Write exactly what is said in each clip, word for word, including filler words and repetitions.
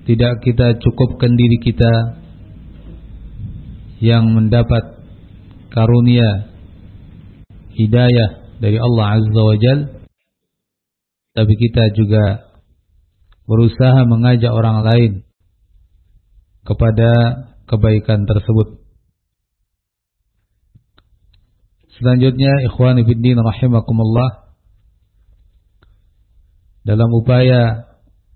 tidak kita cukupkan diri kita yang mendapat karunia hidayah dari Allah Azza wa Jal, tapi kita juga berusaha mengajak orang lain kepada kebaikan tersebut. Selanjutnya, ikhwani fiddin rahimakumullah, dalam upaya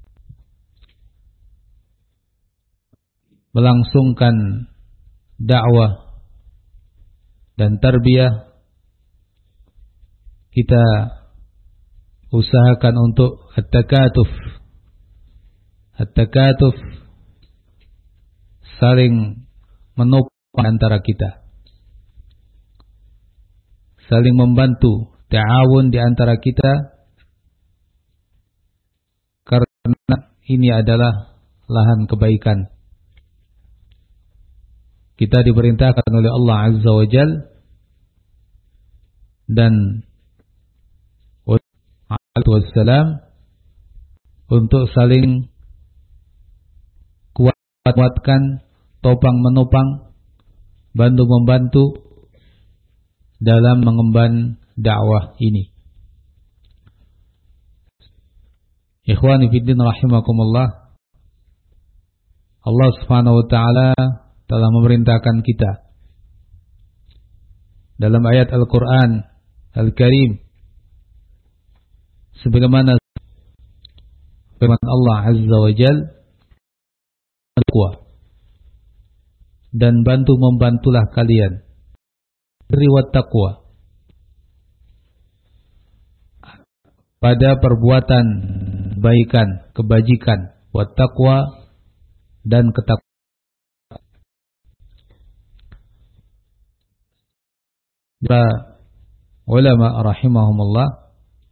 melangsungkan dakwah dan tarbiyah, kita usahakan untuk at-takatuf. At-takatuf, saling menopang antara kita, saling membantu, ta'awun di antara kita, karena ini adalah lahan kebaikan. Kita diperintahkan oleh Allah Azza wa Jal dan wassalam untuk saling kuatkan, topang menopang, bantu membantu dalam mengemban dakwah ini. Ikhwani fiddin rahimakumullah, Allah Subhanahu wa taala telah memerintahkan kita dalam ayat Al-Qur'an Al-Karim, sebagaimana firman Allah Azza wa Jal, dan bantu membantulah kalian riwat taqwa, pada perbuatan kebaikan, kebajikan, wat taqwa, dan ketakwaan. Para ulama rahimahumullah,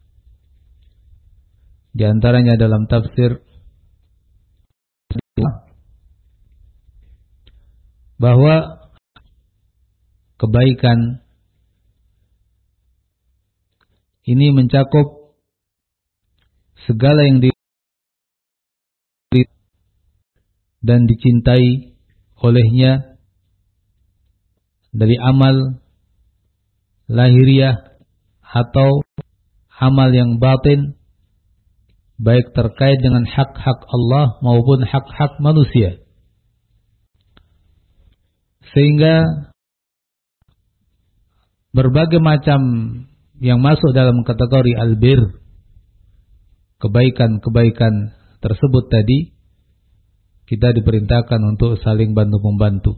di antaranya dalam tafsir, bahwa kebaikan ini mencakup segala yang di dan dicintai olehnya dari amal lahiriah atau amal yang batin, baik terkait dengan hak-hak Allah maupun hak-hak manusia. Sehingga berbagai macam yang masuk dalam kategori albir, kebaikan-kebaikan tersebut tadi, kita diperintahkan untuk saling bantu-membantu.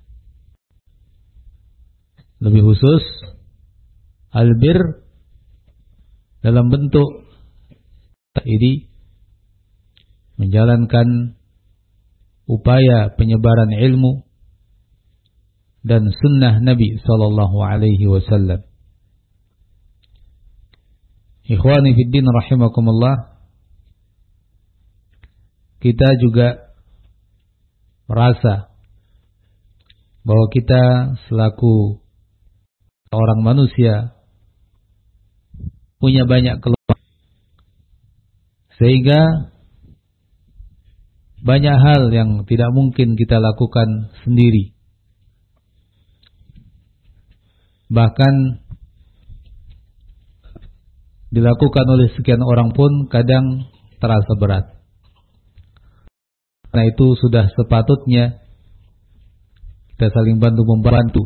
Lebih khusus, albir dalam bentuk ini menjalankan upaya penyebaran ilmu dan sunnah Nabi sallallahu alaihi wasallam. Ikhwani fiddin rahimakumullah, kita juga merasa bahwa kita selaku orang manusia punya banyak kelemahan, sehingga banyak hal yang tidak mungkin kita lakukan sendiri. Bahkan dilakukan oleh sekian orang pun kadang terasa berat. Karena itu sudah sepatutnya kita saling bantu membantu,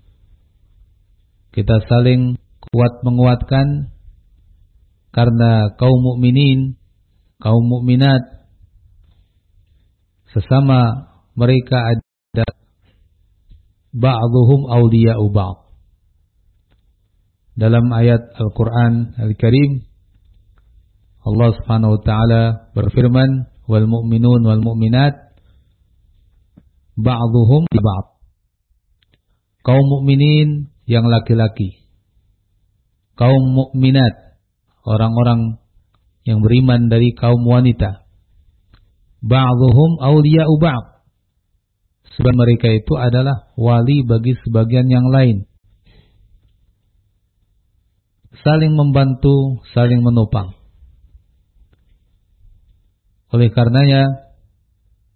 kita saling kuat menguatkan, karena kaum mukminin, kaum mukminat, sesama mereka ada ba'dhuhum awliya'u ba'd. Dalam ayat Al-Quran Al-Karim, Allah Subhanahu wa ta'ala berfirman, wal mu'minun wal mu'minat ba'dhuhum li ba'd. Kaum mukminin yang laki-laki, kaum mukminat, orang-orang yang beriman dari kaum wanita, ba'dhuhum awliya'u ba'd, sebab mereka itu adalah wali bagi sebagian yang lain. Saling membantu, saling menopang. Oleh karenanya,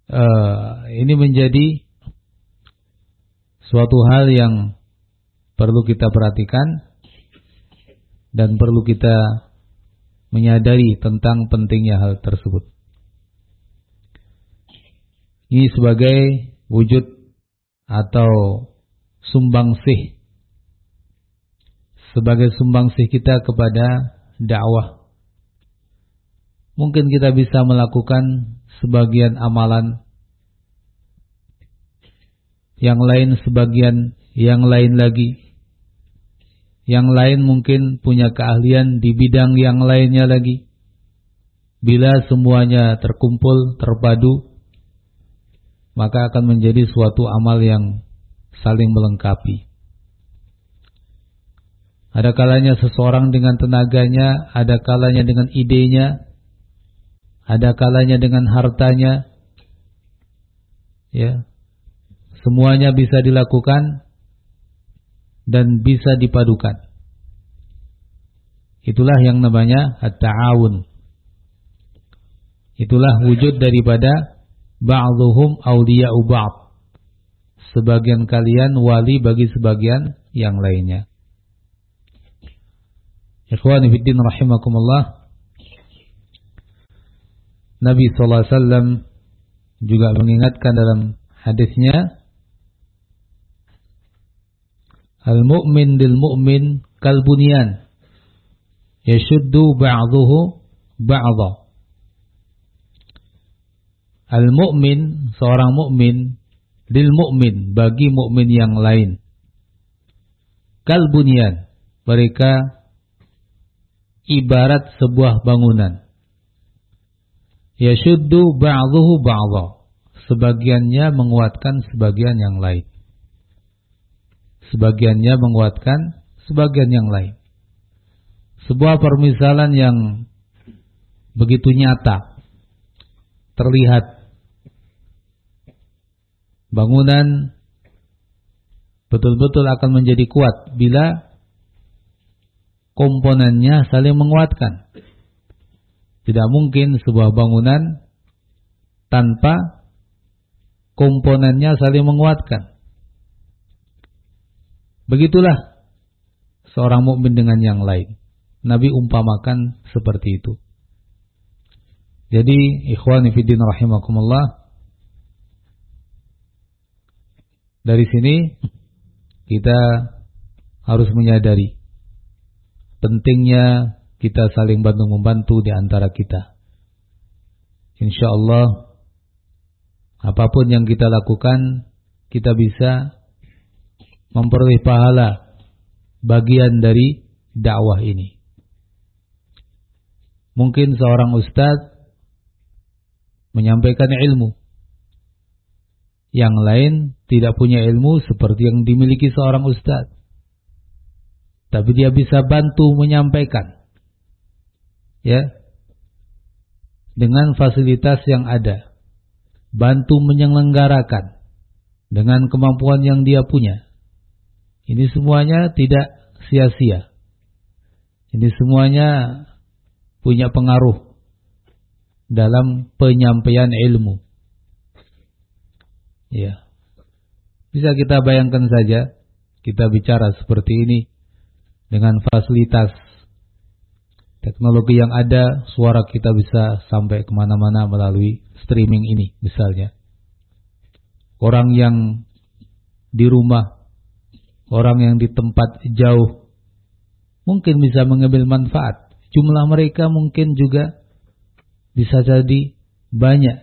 uh, ini menjadi suatu hal yang perlu kita perhatikan dan perlu kita menyadari tentang pentingnya hal tersebut. Ini sebagai wujud atau sumbangsih, sebagai sumbangsih kita kepada dakwah. Mungkin kita bisa melakukan sebagian amalan, yang lain sebagian, yang lain lagi, yang lain mungkin punya keahlian di bidang yang lainnya lagi. Bila semuanya terkumpul, terpadu, maka akan menjadi suatu amal yang saling melengkapi. Ada kalanya seseorang dengan tenaganya, ada kalanya dengan idenya, ada kalanya dengan hartanya, ya, semuanya bisa dilakukan dan bisa dipadukan. Itulah yang namanya at-ta'awun. Itulah wujud daripada ba'dhuhum awliya'u ba'd. Sebagian kalian wali bagi sebagian yang lainnya. Ikhwani fiddin rahimakumullah. Nabi sallallahu alaihi wasallam juga mengingatkan dalam hadisnya, al-mu'min lil mu'min kal bunyan yashuddu ba'dhuhu ba'dha. Al-mu'min, seorang mukmin, lil mu'min, bagi mukmin yang lain, kal bunyan, mereka ibarat sebuah bangunan. Yashuddu ba'dhuhu ba'dha, sebagiannya menguatkan sebagian yang lain. Sebagiannya menguatkan sebagian yang lain. Sebuah permisalan yang begitu nyata, terlihat. Bangunan betul-betul akan menjadi kuat bila komponennya saling menguatkan. Tidak mungkin sebuah bangunan tanpa komponennya saling menguatkan. Begitulah seorang mukmin dengan yang lain. Nabi umpamakan seperti itu. Jadi ikhwani fiddin rahimakumullah, dari sini kita harus menyadari pentingnya kita saling bantu-membantu di antara kita. Insyaallah apapun yang kita lakukan, kita bisa memperoleh pahala bagian dari dakwah ini. Mungkin seorang ustaz menyampaikan ilmu, yang lain tidak punya ilmu seperti yang dimiliki seorang ustaz, tapi dia bisa bantu menyampaikan, ya, dengan fasilitas yang ada, bantu menyelenggarakan dengan kemampuan yang dia punya. Ini semuanya tidak sia-sia. Ini semuanya punya pengaruh dalam penyampaian ilmu. Ya. Bisa kita bayangkan saja, kita bicara seperti ini dengan fasilitas teknologi yang ada, suara kita bisa sampai kemana-mana melalui streaming ini misalnya. Orang yang di rumah, orang yang di tempat jauh mungkin bisa mengambil manfaat. Jumlah mereka mungkin juga bisa jadi banyak.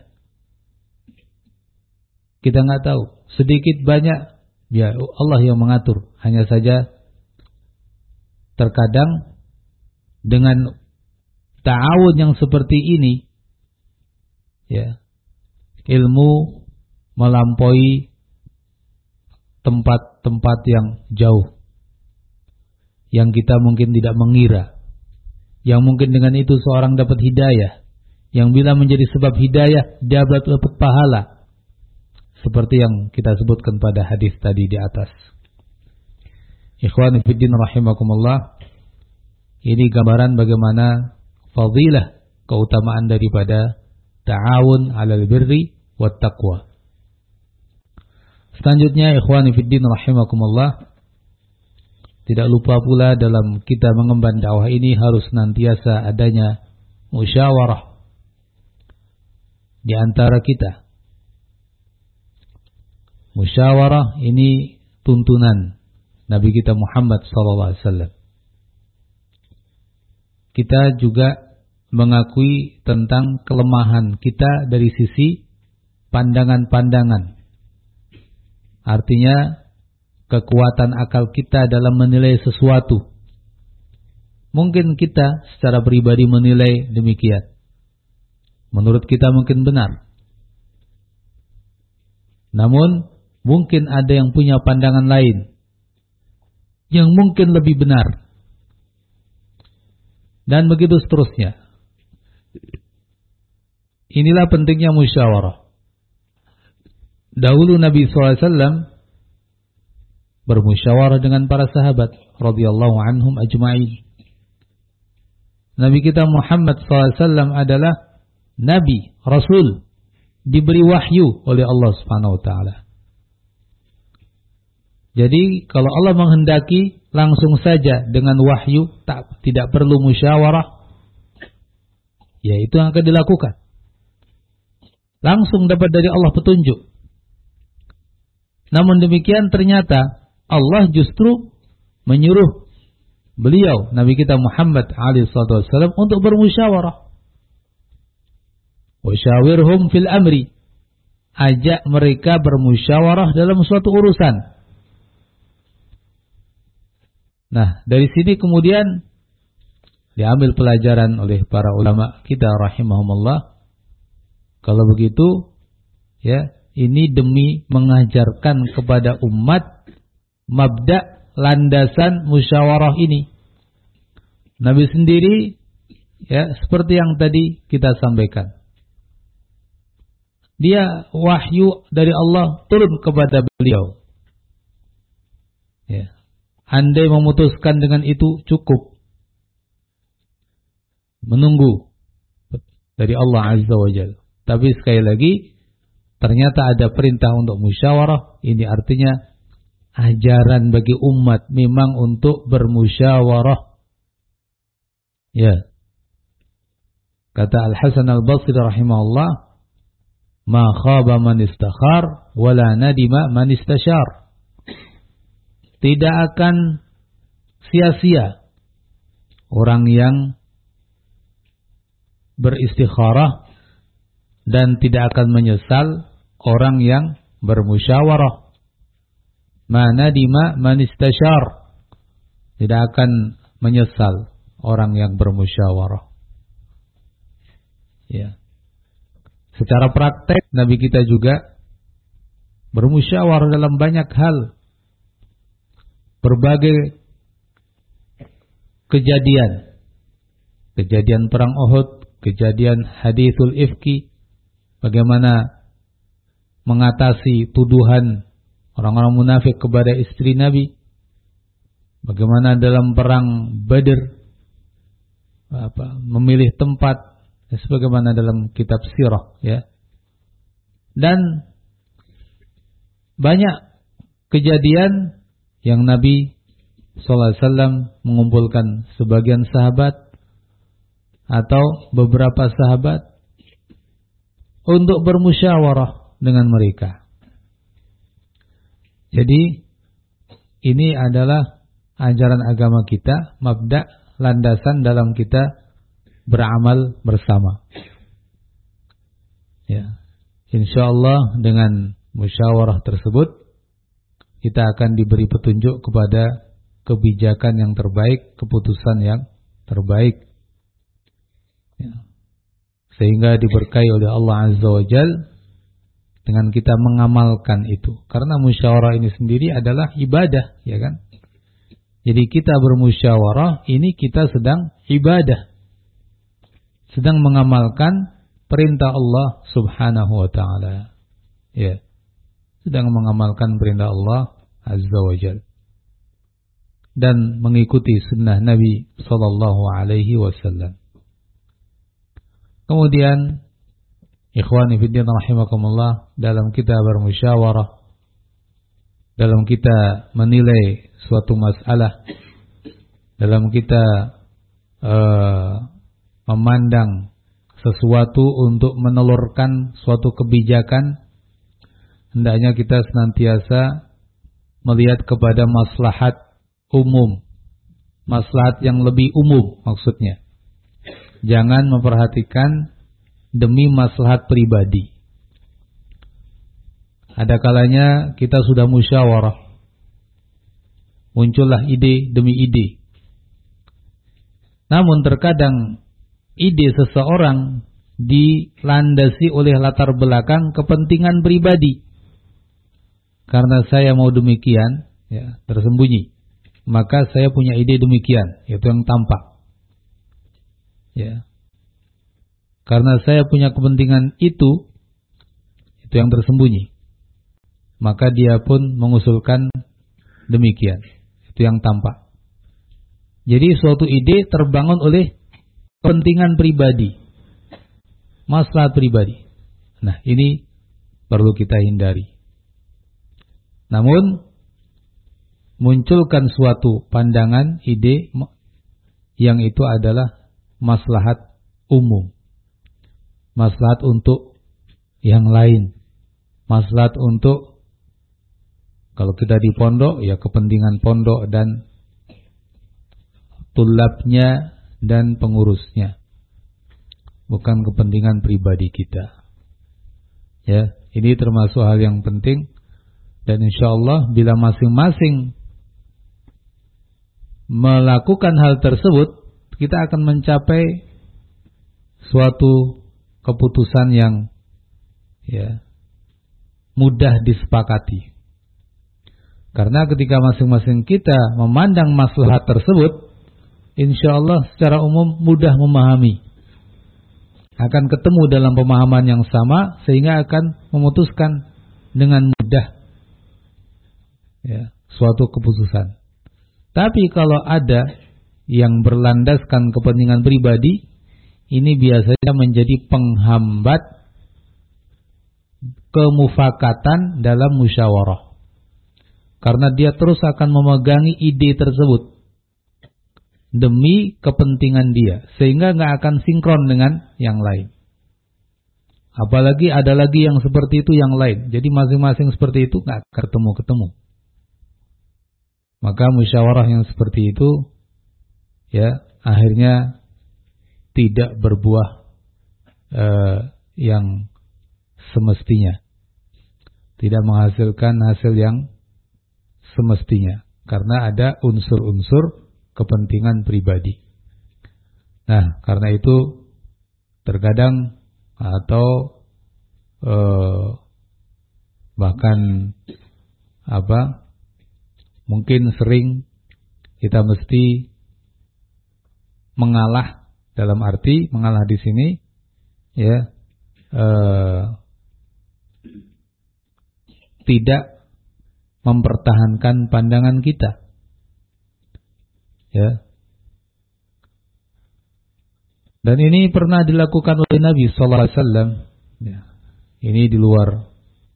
Kita nggak tahu, sedikit banyak, ya Allah yang mengatur. Hanya saja terkadang dengan ta'awun yang seperti ini, ya, ilmu melampaui tempat-tempat yang jauh, yang kita mungkin tidak mengira, yang mungkin dengan itu seorang dapat hidayah, yang bila menjadi sebab hidayah dapat dapat pahala, seperti yang kita sebutkan pada hadis tadi di atas. Ikhwani fiddin rahimakumullah, ini gambaran bagaimana fadilah, keutamaan daripada ta'awun 'alal birri wat taqwa. Selanjutnya, ikhwani fiddin rahimakumullah, tidak lupa pula dalam kita mengemban dakwah ini harus senantiasa adanya musyawarah di antara kita. Musyawarah ini tuntunan Nabi kita Muhammad sallallahu alaihi wasallam. Kita juga mengakui tentang kelemahan kita dari sisi pandangan-pandangan. Artinya kekuatan akal kita dalam menilai sesuatu. Mungkin kita secara pribadi menilai demikian. Menurut kita mungkin benar. Namun mungkin ada yang punya pandangan lain yang mungkin lebih benar. Dan begitu seterusnya. Inilah pentingnya musyawarah. Dahulu Nabi shallallahu alaihi wasallam bermusyawarah dengan para sahabat radhiyallahu anhum ajma'in. Nabi kita Muhammad shallallahu alaihi wasallam adalah Nabi, Rasul, diberi wahyu oleh Allah Subhanahu wa ta'ala. Jadi kalau Allah menghendaki langsung saja dengan wahyu, tak, tidak perlu musyawarah, ya itu yang akan dilakukan. Langsung dapat dari Allah petunjuk. Namun demikian ternyata Allah justru menyuruh beliau, Nabi kita Muhammad alaihi wasallam, untuk bermusyawarah. Wasyawirhum fil amri. Ajak mereka bermusyawarah dalam suatu urusan. Nah, dari sini kemudian diambil pelajaran oleh para ulama kita rahimahumullah. Kalau begitu, ya, ini demi mengajarkan kepada umat mabda landasan musyawarah ini. Nabi sendiri, ya, seperti yang tadi kita sampaikan. Dia wahyu dari Allah turun kepada beliau. Ya. Andai memutuskan dengan itu cukup. Menunggu dari Allah Azza wa Jalla. Tapi sekali lagi, ternyata ada perintah untuk musyawarah. Ini artinya ajaran bagi umat memang untuk bermusyawarah. Ya. Kata Al-Hasan Al-Basri rahimahullah, ma khaba man istakhar wala nadima man istashar. Tidak akan sia-sia orang yang beristikharah dan tidak akan menyesal orang yang bermusyawarah. Ma nadima man istashar. Tidak akan menyesal orang yang bermusyawarah. Ya. Secara praktek Nabi kita juga bermusyawarah dalam banyak hal. Berbagai kejadian. Kejadian perang Uhud, kejadian hadithul ifki, bagaimana mengatasi tuduhan orang-orang munafik kepada istri Nabi, bagaimana dalam perang Badr apa, memilih tempat, ya, sebagaimana dalam kitab sirah, ya. Dan banyak kejadian yang Nabi shallallahu alaihi wasallam mengumpulkan sebagian sahabat atau beberapa sahabat untuk bermusyawarah dengan mereka. Jadi ini adalah ajaran agama kita, mabda, landasan dalam kita beramal bersama. Ya, insyaallah dengan musyawarah tersebut kita akan diberi petunjuk kepada kebijakan yang terbaik, keputusan yang terbaik. Ya. Sehingga diberkahi oleh Allah Azza wa Jalla dengan kita mengamalkan itu. Karena musyawarah ini sendiri adalah ibadah, ya kan? Jadi kita bermusyawarah, ini kita sedang ibadah. Sedang mengamalkan perintah Allah Subhanahu wa ta'ala. Ya. Sedang mengamalkan perintah Allah Azza wa Jalla. Dan mengikuti sunnah Nabi sallallahu alaihi wasallam. Kemudian Ikhwani fiddin rahimakumullah, dalam kita bermusyawarah, dalam kita menilai suatu masalah, dalam kita uh, memandang sesuatu untuk menelurkan suatu kebijakan, hendaknya kita senantiasa melihat kepada maslahat umum, maslahat yang lebih umum maksudnya. Jangan memperhatikan demi maslahat pribadi. Ada kalanya kita sudah musyawarah, muncullah ide demi ide. Namun terkadang ide seseorang dilandasi oleh latar belakang kepentingan pribadi. Karena saya mau demikian, ya, tersembunyi, maka saya punya ide demikian, yaitu yang tampak. Ya. Karena saya punya kepentingan itu, itu yang tersembunyi, maka dia pun mengusulkan demikian, itu yang tampak. Jadi suatu ide terbangun oleh kepentingan pribadi, maslahat pribadi. Nah, ini perlu kita hindari. Namun munculkan suatu pandangan, ide yang itu adalah maslahat umum, maslahat untuk yang lain, maslahat untuk, kalau kita di pondok, ya kepentingan pondok dan tulabnya dan pengurusnya, bukan kepentingan pribadi kita. Ya, ini termasuk hal yang penting, dan insya Allah bila masing-masing melakukan hal tersebut, kita akan mencapai suatu keputusan yang ya mudah disepakati. Karena ketika masing-masing kita memandang maslahat tersebut, insya Allah secara umum mudah memahami, akan ketemu dalam pemahaman yang sama, sehingga akan memutuskan dengan mudah ya suatu keputusan. Tapi kalau ada yang berlandaskan kepentingan pribadi, ini biasanya menjadi penghambat kemufakatan dalam musyawarah. Karena dia terus akan memegangi ide tersebut demi kepentingan dia, sehingga nggak akan sinkron dengan yang lain. Apalagi ada lagi yang seperti itu yang lain. Jadi masing-masing seperti itu nggak ketemu-ketemu. Maka musyawarah yang seperti itu ya akhirnya tidak berbuah eh, yang semestinya, tidak menghasilkan hasil yang semestinya, karena ada unsur-unsur kepentingan pribadi. Nah, karena itu terkadang atau eh, bahkan apa mungkin sering kita mesti mengalah, dalam arti mengalah di sini ya eh, tidak mempertahankan pandangan kita ya. Dan ini pernah dilakukan oleh Nabi sallallahu alaihi wasallam ya. Ini di luar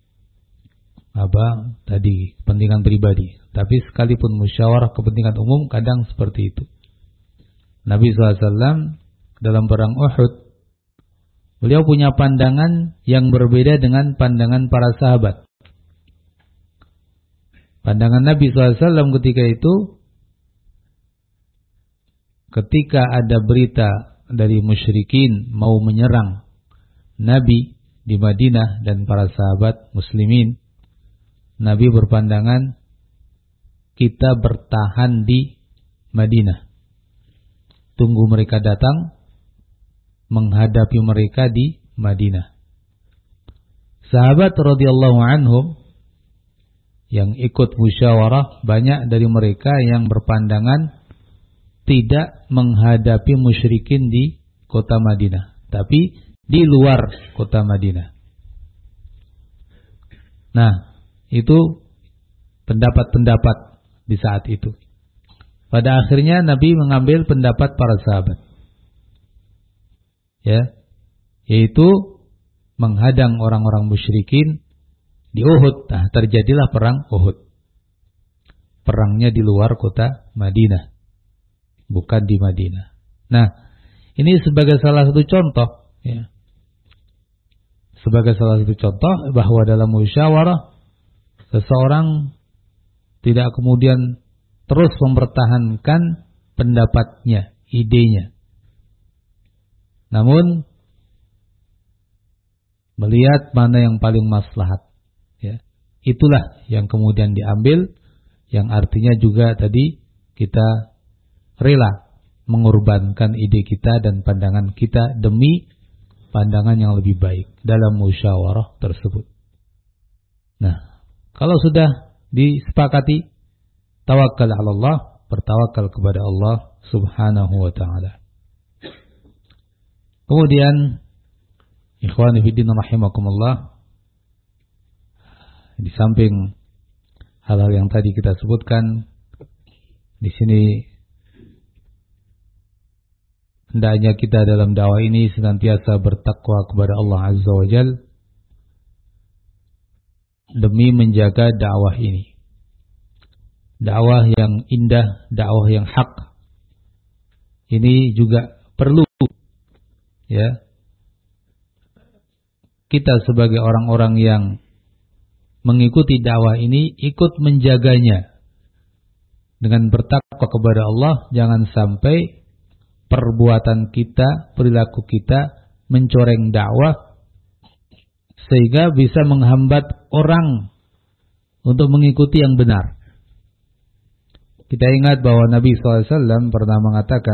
apa tadi kepentingan pribadi, tapi sekalipun musyawarah kepentingan umum kadang seperti itu. Nabi sallallahu alaihi wasallam dalam perang Uhud, beliau punya pandangan yang berbeda dengan pandangan para sahabat. Pandangan Nabi sallallahu alaihi wasallam ketika itu, ketika ada berita dari musyrikin mau menyerang Nabi di Madinah dan para sahabat muslimin, Nabi berpandangan kita bertahan di Madinah, tunggu mereka datang, menghadapi mereka di Madinah. Sahabat radhiyallahu anhum yang ikut musyawarah, banyak dari mereka yang berpandangan tidak menghadapi musyrikin di kota Madinah, tapi di luar kota Madinah. Nah, itu pendapat-pendapat di saat itu. Pada akhirnya Nabi mengambil pendapat para sahabat, ya, yaitu menghadang orang-orang musyrikin di Uhud. Nah, terjadilah perang Uhud. Perangnya di luar kota Madinah, bukan di Madinah. Nah, ini sebagai salah satu contoh, ya. Sebagai salah satu contoh bahwa dalam musyawarah seseorang tidak kemudian terus mempertahankan pendapatnya, idenya. Namun melihat mana yang paling maslahat, ya. Itulah yang kemudian diambil, yang artinya juga tadi kita rela mengorbankan ide kita dan pandangan kita demi pandangan yang lebih baik dalam musyawarah tersebut. Nah, kalau sudah disepakati, tawakkal 'ala Allah, bertawakal kepada Allah Subhanahu wa taala. Kemudian ikhwani fillah rahimakumullah, di samping hal-hal yang tadi kita sebutkan, di sini hendaknya kita dalam dakwah ini senantiasa bertakwa kepada Allah Azza wa Jalla demi menjaga dakwah ini. Dakwah yang indah, dakwah yang hak. Ini juga perlu, ya, kita sebagai orang-orang yang mengikuti dakwah ini ikut menjaganya dengan bertakwa kepada Allah. Jangan sampai perbuatan kita, perilaku kita mencoreng dakwah sehingga bisa menghambat orang untuk mengikuti yang benar. Kita ingat bahwa Nabi shallallahu alaihi wasallam pernah mengatakan,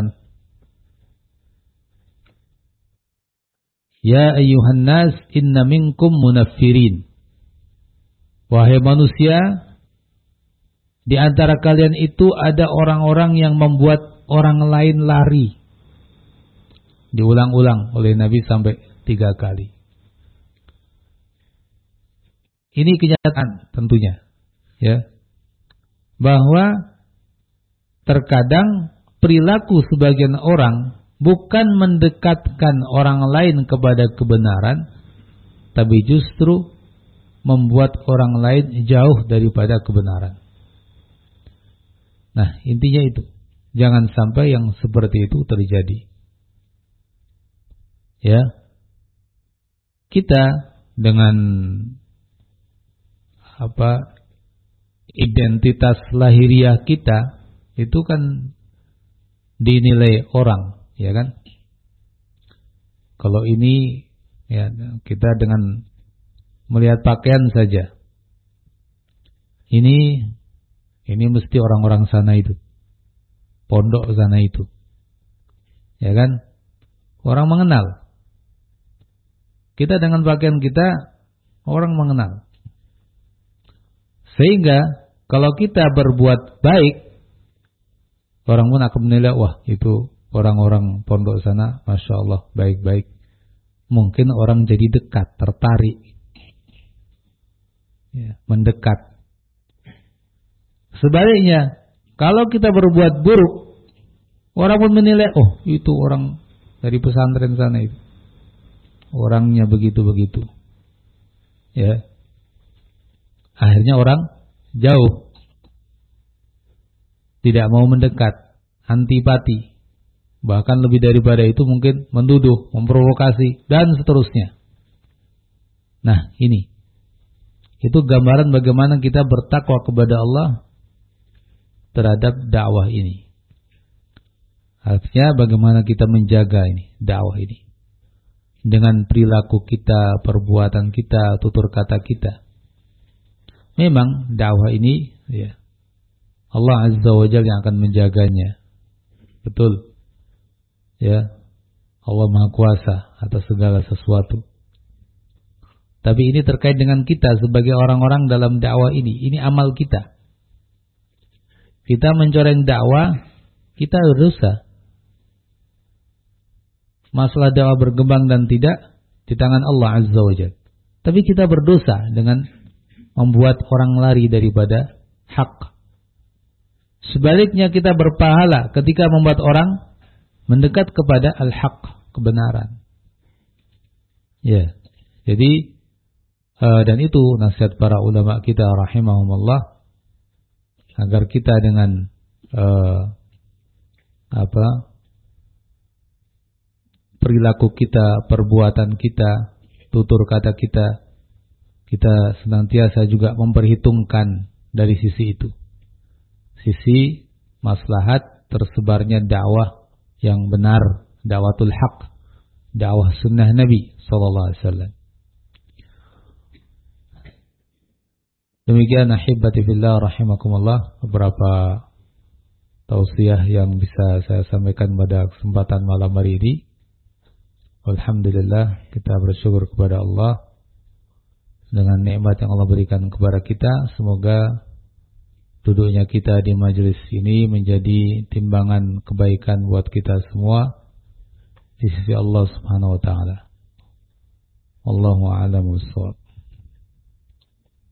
"Ya ayyuhan nas, inna minkum munaffirin." Wahai manusia, di antara kalian itu ada orang-orang yang membuat orang lain lari. Diulang-ulang oleh Nabi sampai tiga kali. Ini kenyataan tentunya, ya, bahwa terkadang perilaku sebagian orang bukan mendekatkan orang lain kepada kebenaran, tapi justru membuat orang lain jauh daripada kebenaran. Nah, intinya itu. Jangan sampai yang seperti itu terjadi. Ya. Kita dengan apa identitas lahiriah kita itu kan dinilai orang, ya kan? Kalau ini ya kita dengan melihat pakaian saja. Ini ini mesti orang-orang sana itu. Pondok sana itu. Ya kan? Orang mengenal. Kita dengan pakaian kita orang mengenal. Sehingga kalau kita berbuat baik, orang pun akan menilai, wah itu orang-orang pondok sana, Masya Allah, baik-baik. Mungkin orang jadi dekat, tertarik, ya, mendekat. Sebaliknya, kalau kita berbuat buruk, orang pun menilai, oh itu orang dari pesantren sana itu, orangnya begitu-begitu. Ya, akhirnya orang jauh, tidak mau mendekat, antipati, bahkan lebih daripada itu mungkin menduduh, memprovokasi, dan seterusnya. Nah ini, itu gambaran bagaimana kita bertakwa kepada Allah terhadap dakwah ini. Artinya bagaimana kita menjaga ini, dakwah ini, dengan perilaku kita, perbuatan kita, tutur kata kita. Memang dakwah ini, ya, Allah Azza wa Jalla yang akan menjaganya. Betul. Ya. Allah Maha Kuasa atas segala sesuatu. Tapi ini terkait dengan kita sebagai orang-orang dalam dakwah ini. Ini amal kita. Kita mencoreng dakwah, kita berdosa. Masalah dakwah berkembang dan tidak di tangan Allah Azza wa Jalla. Tapi kita berdosa dengan membuat orang lari daripada hak. Sebaliknya kita berpahala ketika membuat orang mendekat kepada al-haq, kebenaran. Ya. Jadi uh, dan itu nasihat para ulama kita rahimahumullah, agar kita dengan uh, apa perilaku kita, perbuatan kita, tutur kata kita, kita senantiasa juga memperhitungkan dari sisi itu, sisi maslahat tersebarnya dakwah yang benar, dakwatul haq, dakwah sunnah Nabi sallallahu alaihi wasallam. Demikian ahibati fillah rahimakumullah, beberapa tausiah yang bisa saya sampaikan pada kesempatan malam hari ini. Alhamdulillah, kita bersyukur kepada Allah dengan nikmat yang Allah berikan kepada kita. Semoga duduknya kita di majelis ini menjadi timbangan kebaikan buat kita semua di sisi Allah Subhanahu wa taala. Wallahu a'lam bishawab.